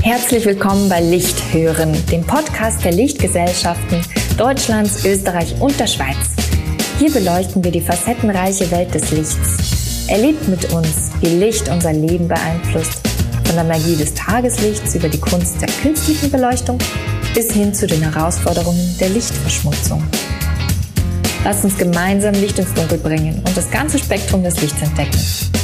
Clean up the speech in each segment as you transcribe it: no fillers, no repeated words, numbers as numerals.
Herzlich willkommen bei Licht hören, dem Podcast der Lichtgesellschaften Deutschlands, Österreich und der Schweiz. Hier beleuchten wir die facettenreiche Welt des Lichts. Erlebt mit uns, wie Licht unser Leben beeinflusst, von der Magie des Tageslichts über die Kunst der künstlichen Beleuchtung bis hin zu den Herausforderungen der Lichtverschmutzung. Lasst uns gemeinsam Licht ins Dunkel bringen und das ganze Spektrum des Lichts entdecken.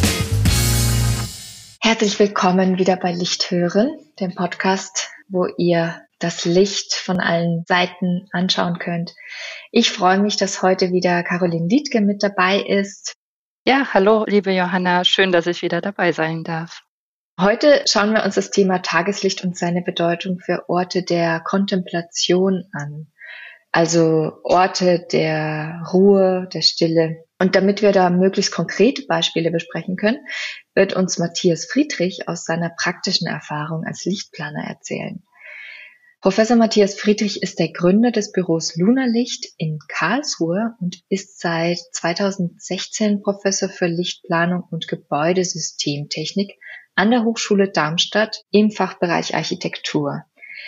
Herzlich willkommen wieder bei Licht hören, dem Podcast, wo ihr das Licht von allen Seiten anschauen könnt. Ich freue mich, dass heute wieder Caroline Liedtke mit dabei ist. Ja, hallo, liebe Johanna, schön, dass ich wieder dabei sein darf. Heute schauen wir uns das Thema Tageslicht und seine Bedeutung für Orte der Kontemplation an. Also Orte der Ruhe, der Stille. Und damit wir da möglichst konkrete Beispiele besprechen können, wird uns Matthias Friedrich aus seiner praktischen Erfahrung als Lichtplaner erzählen. Professor Matthias Friedrich ist der Gründer des Büros Lunarlicht in Karlsruhe und ist seit 2016 Professor für Lichtplanung und Gebäudesystemtechnik an der Hochschule Darmstadt im Fachbereich Architektur.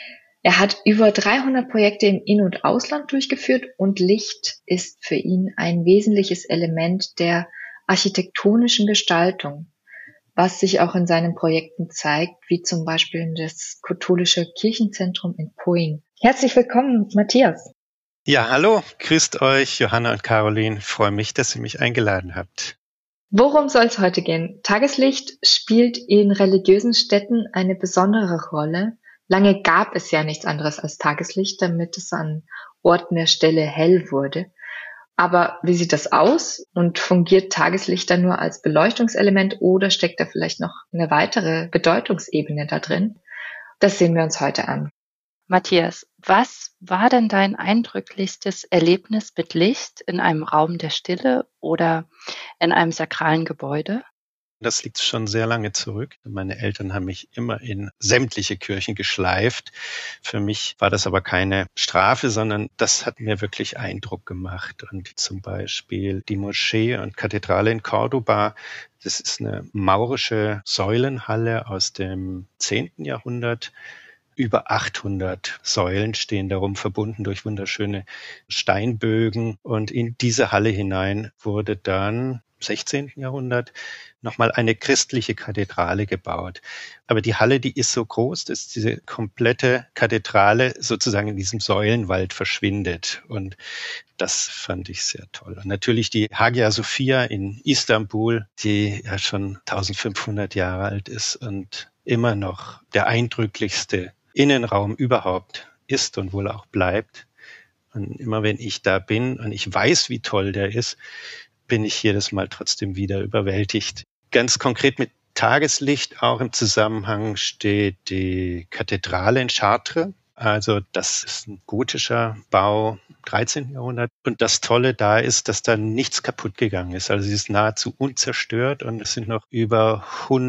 Er hat über 300 Projekte im In- und Ausland durchgeführt und Licht ist für ihn ein wesentliches Element der architektonischen Gestaltung, was sich auch in seinen Projekten zeigt, wie zum Beispiel das katholische Kirchenzentrum in Poing. Herzlich willkommen, Matthias. Ja, hallo, grüßt euch, Johanna und Caroline. Ich freue mich, dass ihr mich eingeladen habt. Worum soll es heute gehen? Tageslicht spielt in religiösen Städten eine besondere Rolle. Lange gab es ja nichts anderes als Tageslicht, damit es an Orten der Stille hell wurde. Aber wie sieht das aus? Und fungiert Tageslicht dann nur als Beleuchtungselement oder steckt da vielleicht noch eine weitere Bedeutungsebene da drin? Das sehen wir uns heute an. Matthias, was war denn dein eindrücklichstes Erlebnis mit Licht in einem Raum der Stille oder in einem sakralen Gebäude? Das liegt schon sehr lange zurück. Meine Eltern haben mich immer in sämtliche Kirchen geschleift. Für mich war das aber keine Strafe, sondern das hat mir wirklich Eindruck gemacht. Und zum Beispiel die Moschee und Kathedrale in Cordoba, das ist eine maurische Säulenhalle aus dem 10. Jahrhundert. Über 800 Säulen stehen darum, verbunden durch wunderschöne Steinbögen. Und in diese Halle hinein wurde dann im 16. Jahrhundert nochmal eine christliche Kathedrale gebaut. Aber die Halle, die ist so groß, dass diese komplette Kathedrale sozusagen in diesem Säulenwald verschwindet. Und das fand ich sehr toll. Und natürlich die Hagia Sophia in Istanbul, die ja schon 1500 Jahre alt ist und immer noch der eindrücklichste Innenraum überhaupt ist und wohl auch bleibt. Und immer wenn ich da bin und ich weiß, wie toll der ist, bin ich jedes Mal trotzdem wieder überwältigt. Ganz konkret mit Tageslicht auch im Zusammenhang steht die Kathedrale in Chartres. Also das ist ein gotischer Bau im 13. Jahrhundert. Und das Tolle da ist, dass da nichts kaputt gegangen ist. Also sie ist nahezu unzerstört und es sind noch über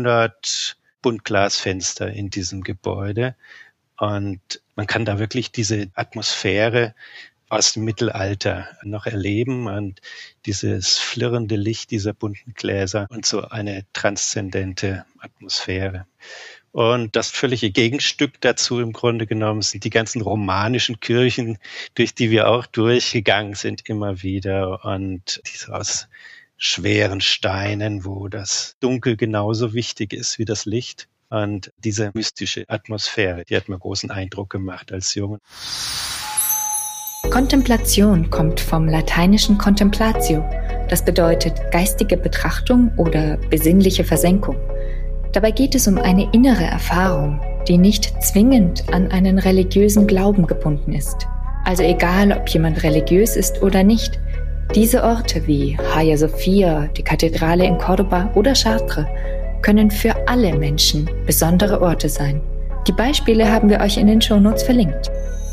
100 Buntglasfenster in diesem Gebäude. Und man kann da wirklich diese Atmosphäre aus dem Mittelalter noch erleben und dieses flirrende Licht dieser bunten Gläser und so eine transzendente Atmosphäre. Und das völlige Gegenstück dazu im Grunde genommen sind die ganzen romanischen Kirchen, durch die wir auch durchgegangen sind immer wieder und diese aus schweren Steinen, wo das Dunkel genauso wichtig ist wie das Licht. Und diese mystische Atmosphäre, die hat mir großen Eindruck gemacht als Junge. Kontemplation kommt vom lateinischen contemplatio. Das bedeutet geistige Betrachtung oder besinnliche Versenkung. Dabei geht es um eine innere Erfahrung, die nicht zwingend an einen religiösen Glauben gebunden ist. Also egal, ob jemand religiös ist oder nicht, diese Orte wie Hagia Sophia, die Kathedrale in Cordoba oder Chartres können für alle Menschen besondere Orte sein. Die Beispiele haben wir euch in den Shownotes verlinkt.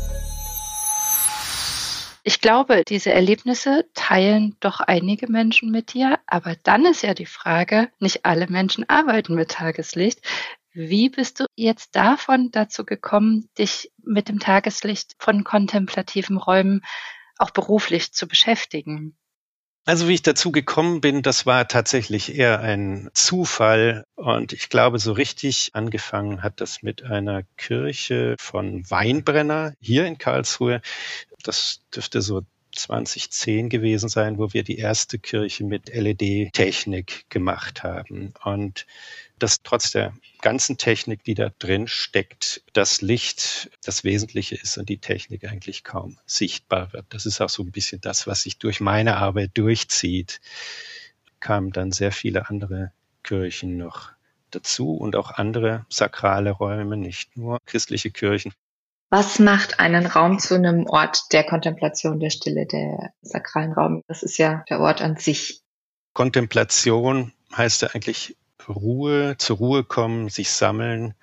Ich glaube, diese Erlebnisse teilen doch einige Menschen mit dir, aber dann ist ja die Frage, nicht alle Menschen arbeiten mit Tageslicht. Wie bist du jetzt davon dazu gekommen, dich mit dem Tageslicht von kontemplativen Räumen auch beruflich zu beschäftigen? Also wie ich dazu gekommen bin, das war tatsächlich eher ein Zufall. Und ich glaube, so richtig angefangen hat das mit einer Kirche von Weinbrenner hier in Karlsruhe. Das dürfte so 2010 gewesen sein, wo wir die erste Kirche mit LED-Technik gemacht haben. Und dass trotz der ganzen Technik, die da drin steckt, das Licht das Wesentliche ist und die Technik eigentlich kaum sichtbar wird. Das ist auch so ein bisschen das, was sich durch meine Arbeit durchzieht. Kamen dann sehr viele andere Kirchen noch dazu und auch andere sakrale Räume, nicht nur christliche Kirchen. Was macht einen Raum zu einem Ort der Kontemplation, der Stille, der sakralen Raum? Das ist ja der Ort an sich. Kontemplation heißt ja eigentlich Ruhe, zur Ruhe kommen, sich sammeln.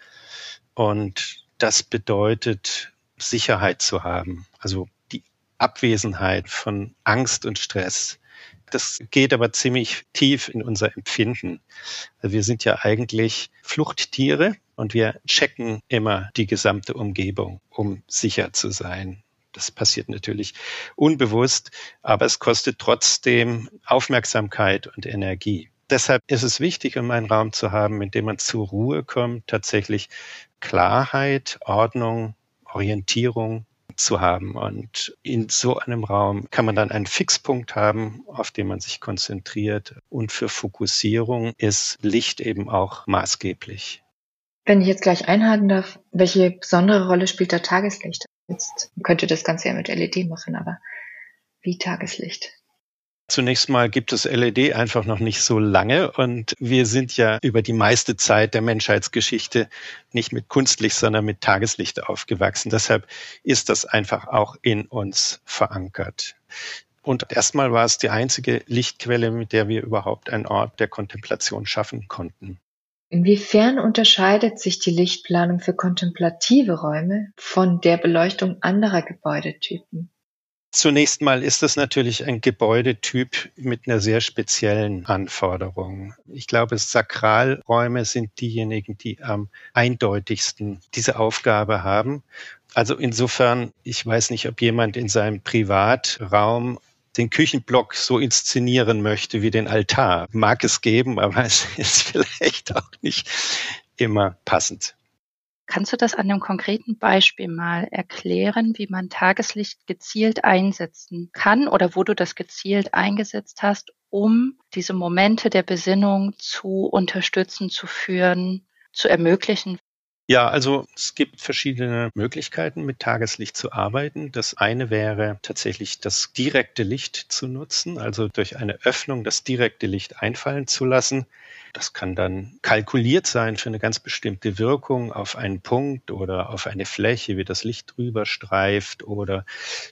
Und das bedeutet, Sicherheit zu haben. Also die Abwesenheit von Angst und Stress. Das geht aber ziemlich tief in unser Empfinden. Also wir sind ja eigentlich Fluchttiere und wir checken immer die gesamte Umgebung, um sicher zu sein. Das passiert natürlich unbewusst, aber es kostet trotzdem Aufmerksamkeit und Energie. Deshalb ist es wichtig, um einen Raum zu haben, in dem man zur Ruhe kommt, tatsächlich Klarheit, Ordnung, Orientierung zu haben. Und in so einem Raum kann man dann einen Fixpunkt haben, auf den man sich konzentriert. Und für Fokussierung ist Licht eben auch maßgeblich. Wenn ich jetzt gleich einhaken darf, welche besondere Rolle spielt da Tageslicht? Jetzt könnte das Ganze ja mit LED machen, aber wie Tageslicht? Zunächst mal gibt es LED einfach noch nicht so lange und wir sind ja über die meiste Zeit der Menschheitsgeschichte nicht mit Kunstlicht, sondern mit Tageslicht aufgewachsen. Deshalb ist das einfach auch in uns verankert. Und erstmal war es die einzige Lichtquelle, mit der wir überhaupt einen Ort der Kontemplation schaffen konnten. Inwiefern unterscheidet sich die Lichtplanung für kontemplative Räume von der Beleuchtung anderer Gebäudetypen? Zunächst mal ist das natürlich ein Gebäudetyp mit einer sehr speziellen Anforderung. Ich glaube, Sakralräume sind diejenigen, die am eindeutigsten diese Aufgabe haben. Also insofern, ich weiß nicht, ob jemand in seinem Privatraum den Küchenblock so inszenieren möchte wie den Altar. Mag es geben, aber es ist vielleicht auch nicht immer passend. Kannst du das an einem konkreten Beispiel mal erklären, wie man Tageslicht gezielt einsetzen kann oder wo du das gezielt eingesetzt hast, um diese Momente der Besinnung zu unterstützen, zu führen, zu ermöglichen? Ja, also es gibt verschiedene Möglichkeiten, mit Tageslicht zu arbeiten. Das eine wäre tatsächlich das direkte Licht zu nutzen, also durch eine Öffnung das direkte Licht einfallen zu lassen. Das kann dann kalkuliert sein für eine ganz bestimmte Wirkung auf einen Punkt oder auf eine Fläche, wie das Licht drüber streift oder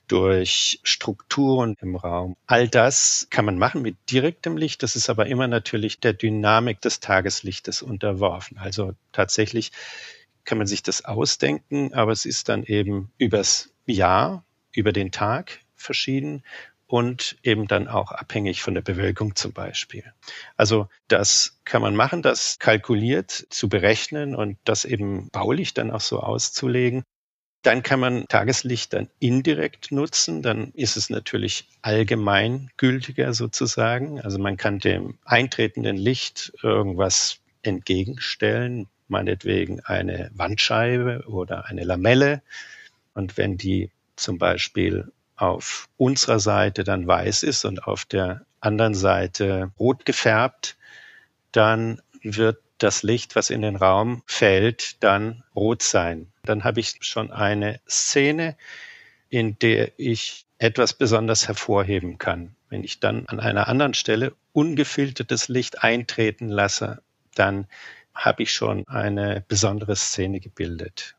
durch Strukturen im Raum. All das kann man machen mit direktem Licht. Das ist aber immer natürlich der Dynamik des Tageslichtes unterworfen. Also tatsächlich kann man sich das ausdenken, aber es ist dann eben übers Jahr, über den Tag verschieden und eben dann auch abhängig von der Bewölkung zum Beispiel. Also das kann man machen, das kalkuliert zu berechnen und das eben baulich dann auch so auszulegen. Dann kann man Tageslicht dann indirekt nutzen, dann ist es natürlich allgemeingültiger sozusagen. Also man kann dem eintretenden Licht irgendwas entgegenstellen, meinetwegen eine Wandscheibe oder eine Lamelle. Und wenn die zum Beispiel auf unserer Seite dann weiß ist und auf der anderen Seite rot gefärbt, dann wird das Licht, was in den Raum fällt, dann rot sein. Dann habe ich schon eine Szene, in der ich etwas besonders hervorheben kann. Wenn ich dann an einer anderen Stelle ungefiltertes Licht eintreten lasse, dann habe ich schon eine besondere Szene gebildet.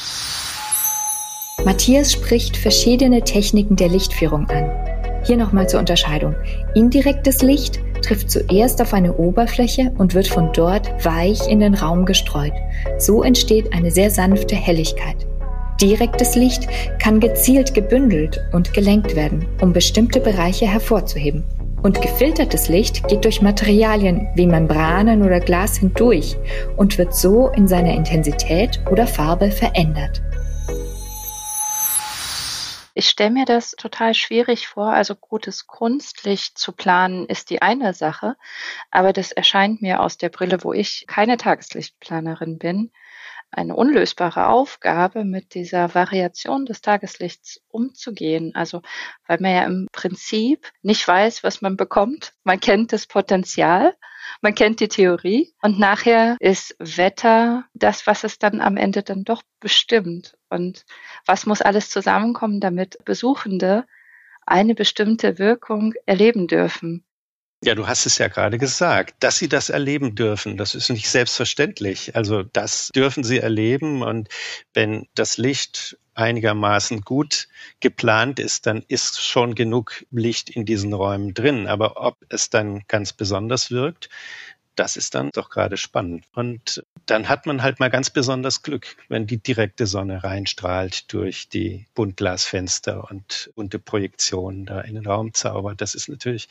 Matthias spricht verschiedene Techniken der Lichtführung an. Hier nochmal zur Unterscheidung. Indirektes Licht trifft zuerst auf eine Oberfläche und wird von dort weich in den Raum gestreut. So entsteht eine sehr sanfte Helligkeit. Direktes Licht kann gezielt gebündelt und gelenkt werden, um bestimmte Bereiche hervorzuheben. Und gefiltertes Licht geht durch Materialien wie Membranen oder Glas hindurch und wird so in seiner Intensität oder Farbe verändert. Ich stelle mir das total schwierig vor. Also gutes Kunstlicht zu planen ist die eine Sache, aber das erscheint mir aus der Brille, wo ich keine Tageslichtplanerin bin, eine unlösbare Aufgabe, mit dieser Variation des Tageslichts umzugehen. Also, weil man ja im Prinzip nicht weiß, was man bekommt. Man kennt das Potenzial, man kennt die Theorie und nachher ist Wetter das, was es dann am Ende dann doch bestimmt. Und was muss alles zusammenkommen, damit Besuchende eine bestimmte Wirkung erleben dürfen? Ja, du hast es ja gerade gesagt, dass sie das erleben dürfen. Das ist nicht selbstverständlich. Also das dürfen sie erleben. Und wenn das Licht einigermaßen gut geplant ist, dann ist schon genug Licht in diesen Räumen drin. Aber ob es dann ganz besonders wirkt, das ist dann doch gerade spannend. Und dann hat man halt mal ganz besonders Glück, wenn die direkte Sonne reinstrahlt durch die Buntglasfenster und bunte Projektionen da in den Raum zaubert. Das ist natürlich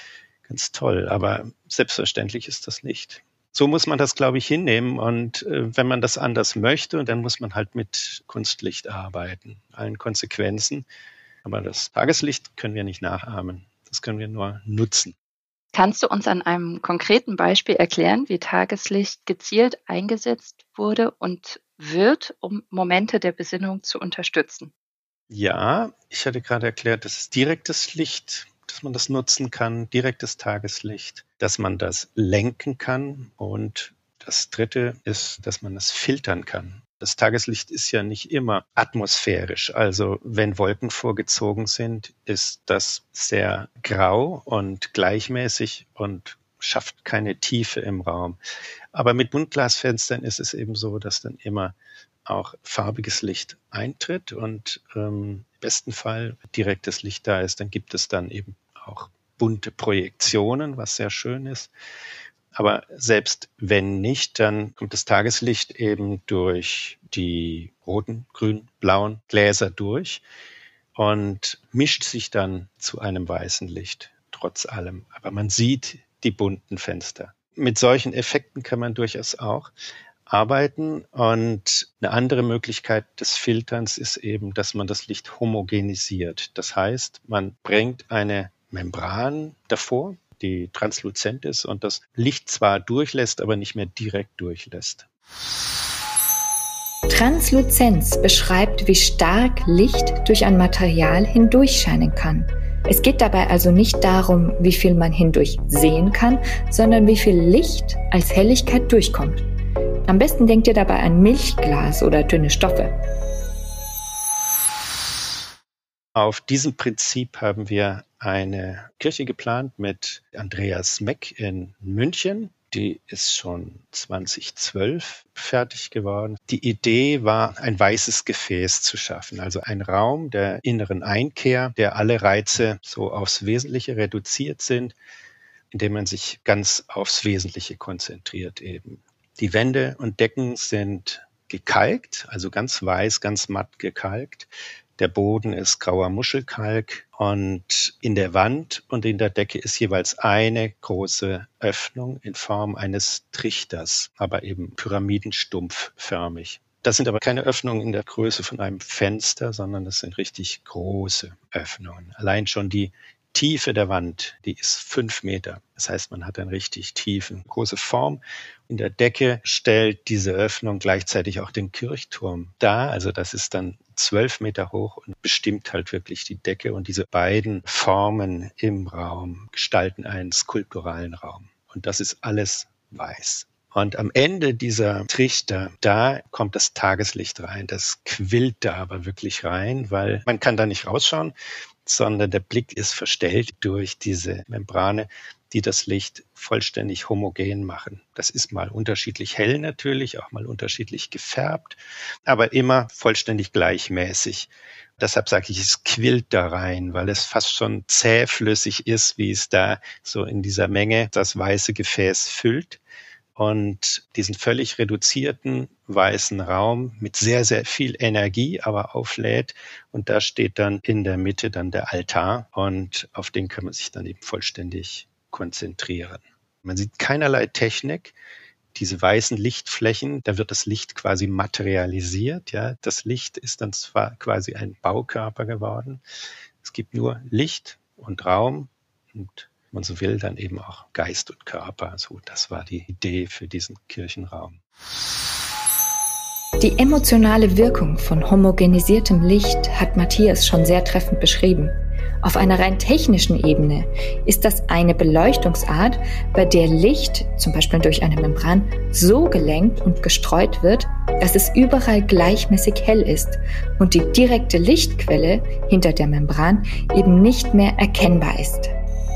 ganz toll, aber selbstverständlich ist das nicht. So muss man das, glaube ich, hinnehmen. Und wenn man das anders möchte, dann muss man halt mit Kunstlicht arbeiten, allen Konsequenzen. Aber das Tageslicht können wir nicht nachahmen. Das können wir nur nutzen. Kannst du uns an einem konkreten Beispiel erklären, wie Tageslicht gezielt eingesetzt wurde und wird, um Momente der Besinnung zu unterstützen? Ja, ich hatte gerade erklärt, das ist direktes Licht, dass man das nutzen kann, direktes Tageslicht, dass man das lenken kann und das Dritte ist, dass man es filtern kann. Das Tageslicht ist ja nicht immer atmosphärisch. Also wenn Wolken vorgezogen sind, ist das sehr grau und gleichmäßig und schafft keine Tiefe im Raum. Aber mit Buntglasfenstern ist es eben so, dass dann immer auch farbiges Licht eintritt und im besten Fall direktes Licht da ist, dann gibt es dann eben auch bunte Projektionen, was sehr schön ist. Aber selbst wenn nicht, dann kommt das Tageslicht eben durch die roten, grünen, blauen Gläser durch und mischt sich dann zu einem weißen Licht, trotz allem. Aber man sieht die bunten Fenster. Mit solchen Effekten kann man durchaus auch arbeiten. Und eine andere Möglichkeit des Filterns ist eben, dass man das Licht homogenisiert. Das heißt, man bringt eine Membran davor, die transluzent ist und das Licht zwar durchlässt, aber nicht mehr direkt durchlässt. Transluzenz beschreibt, wie stark Licht durch ein Material hindurchscheinen kann. Es geht dabei also nicht darum, wie viel man hindurch sehen kann, sondern wie viel Licht als Helligkeit durchkommt. Am besten denkt ihr dabei an Milchglas oder dünne Stoffe. Auf diesem Prinzip haben wir eine Kirche geplant mit Andreas Meck in München. Die ist schon 2012 fertig geworden. Die Idee war, ein weißes Gefäß zu schaffen, also ein Raum der inneren Einkehr, der alle Reize so aufs Wesentliche reduziert sind, indem man sich ganz aufs Wesentliche konzentriert eben. Die Wände und Decken sind gekalkt, also ganz weiß, ganz matt gekalkt. Der Boden ist grauer Muschelkalk und in der Wand und in der Decke ist jeweils eine große Öffnung in Form eines Trichters, aber eben pyramidenstumpfförmig. Das sind aber keine Öffnungen in der Größe von einem Fenster, sondern das sind richtig große Öffnungen. Allein schon die Tiefe der Wand, die ist 5 Meter. Das heißt, man hat eine richtig tiefe, große Form. In der Decke stellt diese Öffnung gleichzeitig auch den Kirchturm dar. Also das ist dann 12 Meter hoch und bestimmt halt wirklich die Decke. Und diese beiden Formen im Raum gestalten einen skulpturalen Raum. Und das ist alles weiß. Und am Ende dieser Trichter, da kommt das Tageslicht rein. Das quillt da aber wirklich rein, weil man kann da nicht rausschauen, sondern der Blick ist verstellt durch diese Membrane, die das Licht vollständig homogen machen. Das ist mal unterschiedlich hell natürlich, auch mal unterschiedlich gefärbt, aber immer vollständig gleichmäßig. Deshalb sage ich, es quillt da rein, weil es fast schon zähflüssig ist, wie es da so in dieser Menge das weiße Gefäß füllt. Und diesen völlig reduzierten weißen Raum mit sehr, sehr viel Energie, aber auflädt. Und da steht dann in der Mitte dann der Altar und auf den kann man sich dann eben vollständig konzentrieren. Man sieht keinerlei Technik, diese weißen Lichtflächen, da wird das Licht quasi materialisiert. Ja, das Licht ist dann zwar quasi ein Baukörper geworden. Es gibt nur Licht und Raum und, wenn man so will, dann eben auch Geist und Körper. So, das war die Idee für diesen Kirchenraum. Die emotionale Wirkung von homogenisiertem Licht hat Matthias schon sehr treffend beschrieben. Auf einer rein technischen Ebene ist das eine Beleuchtungsart, bei der Licht, zum Beispiel durch eine Membran, so gelenkt und gestreut wird, dass es überall gleichmäßig hell ist und die direkte Lichtquelle hinter der Membran eben nicht mehr erkennbar ist.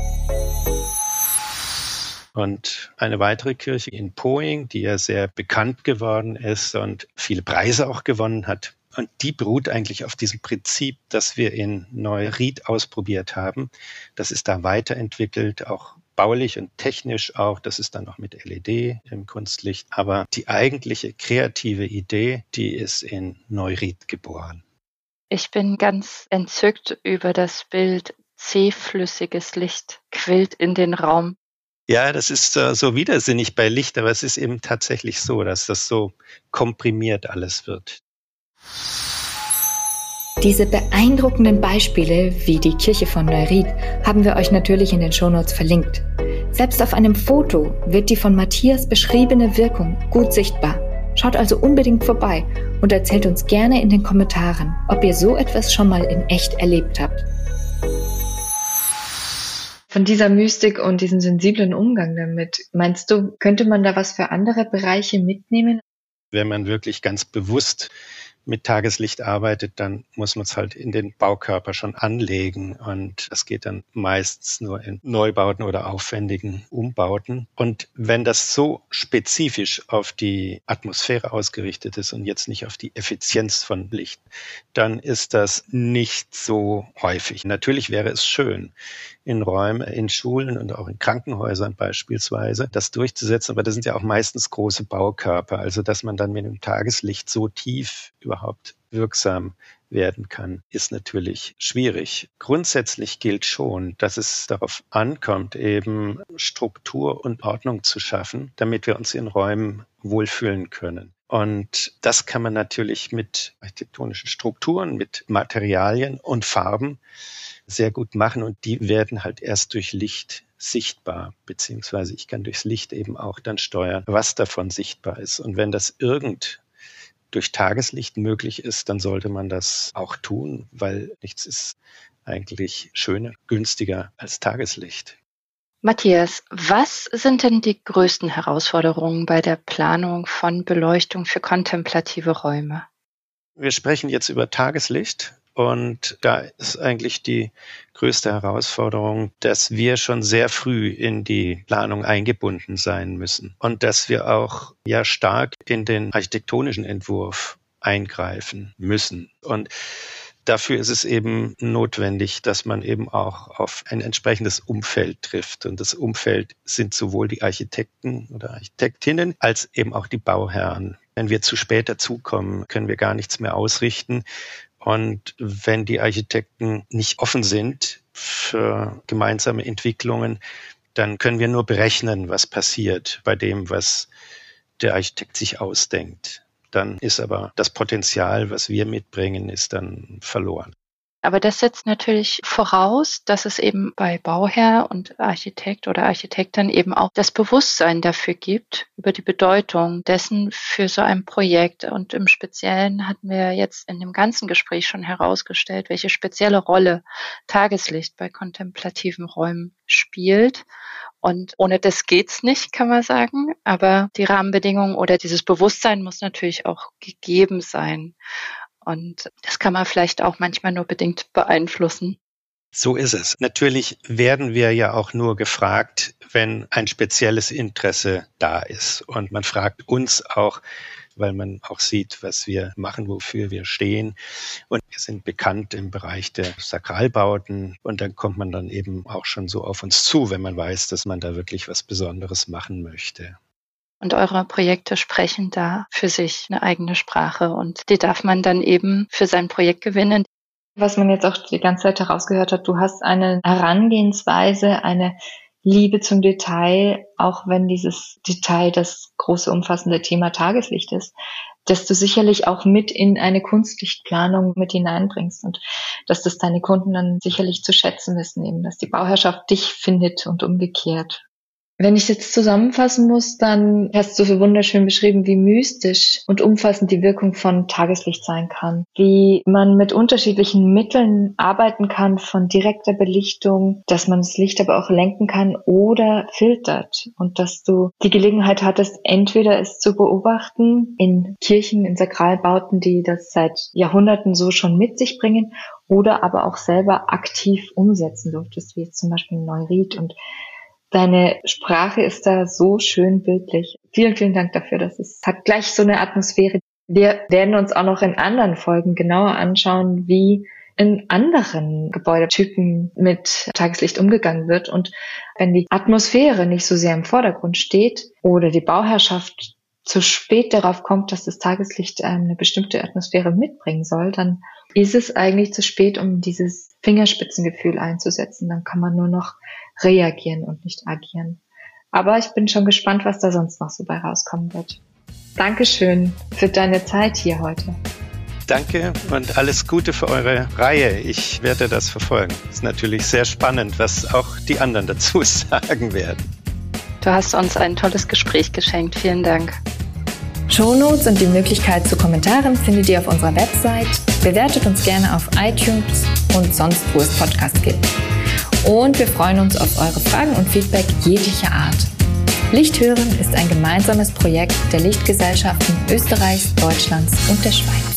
Und eine weitere Kirche in Poing, die ja sehr bekannt geworden ist und viele Preise auch gewonnen hat. Und die beruht eigentlich auf diesem Prinzip, das wir in Neu-Ried ausprobiert haben. Das ist da weiterentwickelt, auch baulich und technisch auch. Das ist dann noch mit LED im Kunstlicht. Aber die eigentliche kreative Idee, die ist in Neu-Ried geboren. Ich bin ganz entzückt über das Bild. Zähflüssiges Licht quillt in den Raum. Ja, das ist so widersinnig bei Licht, aber es ist eben tatsächlich so, dass das so komprimiert alles wird. Diese beeindruckenden Beispiele wie die Kirche von Neu-Ried haben wir euch natürlich in den Shownotes verlinkt. Selbst auf einem Foto wird die von Matthias beschriebene Wirkung gut sichtbar. Schaut also unbedingt vorbei und erzählt uns gerne in den Kommentaren, ob ihr so etwas schon mal in echt erlebt habt. Von dieser Mystik und diesem sensiblen Umgang damit, meinst du, könnte man da was für andere Bereiche mitnehmen? Wenn man wirklich ganz bewusst mit Tageslicht arbeitet, dann muss man es halt in den Baukörper schon anlegen. Und das geht dann meistens nur in Neubauten oder aufwendigen Umbauten. Und wenn das so spezifisch auf die Atmosphäre ausgerichtet ist und jetzt nicht auf die Effizienz von Licht, dann ist das nicht so häufig. Natürlich wäre es schön, in Räumen, in Schulen und auch in Krankenhäusern beispielsweise, das durchzusetzen. Aber das sind ja auch meistens große Baukörper. Also dass man dann mit dem Tageslicht so tief überhaupt wirksam werden kann, ist natürlich schwierig. Grundsätzlich gilt schon, dass es darauf ankommt, eben Struktur und Ordnung zu schaffen, damit wir uns in Räumen wohlfühlen können. Und das kann man natürlich mit architektonischen Strukturen, mit Materialien und Farben sehr gut machen. Und die werden halt erst durch Licht sichtbar, beziehungsweise ich kann durchs Licht eben auch dann steuern, was davon sichtbar ist. Und wenn das durch Tageslicht möglich ist, dann sollte man das auch tun, weil nichts ist eigentlich schöner, günstiger als Tageslicht. Matthias, was sind denn die größten Herausforderungen bei der Planung von Beleuchtung für kontemplative Räume? Wir sprechen jetzt über Tageslicht. Und da ist eigentlich die größte Herausforderung, dass wir schon sehr früh in die Planung eingebunden sein müssen und dass wir auch ja stark in den architektonischen Entwurf eingreifen müssen. Und dafür ist es eben notwendig, dass man eben auch auf ein entsprechendes Umfeld trifft. Und das Umfeld sind sowohl die Architekten oder Architektinnen als eben auch die Bauherren. Wenn wir zu spät dazukommen, können wir gar nichts mehr ausrichten. Und wenn die Architekten nicht offen sind für gemeinsame Entwicklungen, dann können wir nur berechnen, was passiert bei dem, was der Architekt sich ausdenkt. Dann ist aber das Potenzial, was wir mitbringen, ist dann verloren. Aber das setzt natürlich voraus, dass es eben bei Bauherr und Architekt oder Architektin eben auch das Bewusstsein dafür gibt, über die Bedeutung dessen für so ein Projekt. Und im Speziellen hatten wir jetzt in dem ganzen Gespräch schon herausgestellt, welche spezielle Rolle Tageslicht bei kontemplativen Räumen spielt. Und ohne das geht's nicht, kann man sagen. Aber die Rahmenbedingungen oder dieses Bewusstsein muss natürlich auch gegeben sein. Und das kann man vielleicht auch manchmal nur bedingt beeinflussen. So ist es. Natürlich werden wir ja auch nur gefragt, wenn ein spezielles Interesse da ist. Und man fragt uns auch, weil man auch sieht, was wir machen, wofür wir stehen. Und wir sind bekannt im Bereich der Sakralbauten. Und dann kommt man dann eben auch schon so auf uns zu, wenn man weiß, dass man da wirklich was Besonderes machen möchte. Und eure Projekte sprechen da für sich eine eigene Sprache und die darf man dann eben für sein Projekt gewinnen. Was man jetzt auch die ganze Zeit herausgehört hat, du hast eine Herangehensweise, eine Liebe zum Detail, auch wenn dieses Detail das große, umfassende Thema Tageslicht ist, dass du sicherlich auch mit in eine Kunstlichtplanung mit hineinbringst und dass das deine Kunden dann sicherlich zu schätzen wissen, eben, dass die Bauherrschaft dich findet und umgekehrt. Wenn ich jetzt zusammenfassen muss, dann hast du so wunderschön beschrieben, wie mystisch und umfassend die Wirkung von Tageslicht sein kann. Wie man mit unterschiedlichen Mitteln arbeiten kann, von direkter Belichtung, dass man das Licht aber auch lenken kann oder filtert. Und dass du die Gelegenheit hattest, entweder es zu beobachten in Kirchen, in Sakralbauten, die das seit Jahrhunderten so schon mit sich bringen, oder aber auch selber aktiv umsetzen durftest, wie jetzt zum Beispiel in Neuried. Und deine Sprache ist da so schön bildlich. Vielen, vielen Dank dafür. Das hat gleich so eine Atmosphäre. Wir werden uns auch noch in anderen Folgen genauer anschauen, wie in anderen Gebäudetypen mit Tageslicht umgegangen wird. Und wenn die Atmosphäre nicht so sehr im Vordergrund steht oder die Bauherrschaft zu spät darauf kommt, dass das Tageslicht eine bestimmte Atmosphäre mitbringen soll, dann ist es eigentlich zu spät, um dieses Fingerspitzengefühl einzusetzen. Dann kann man nur noch reagieren und nicht agieren. Aber ich bin schon gespannt, was da sonst noch so bei rauskommen wird. Dankeschön für deine Zeit hier heute. Danke und alles Gute für eure Reihe. Ich werde das verfolgen. Ist natürlich sehr spannend, was auch die anderen dazu sagen werden. Du hast uns ein tolles Gespräch geschenkt. Vielen Dank. Shownotes und die Möglichkeit zu Kommentaren findet ihr auf unserer Website. Bewertet uns gerne auf iTunes und sonst, wo es Podcasts gibt. Und wir freuen uns auf eure Fragen und Feedback jeglicher Art. Lichthören ist ein gemeinsames Projekt der Lichtgesellschaften Österreichs, Deutschlands und der Schweiz.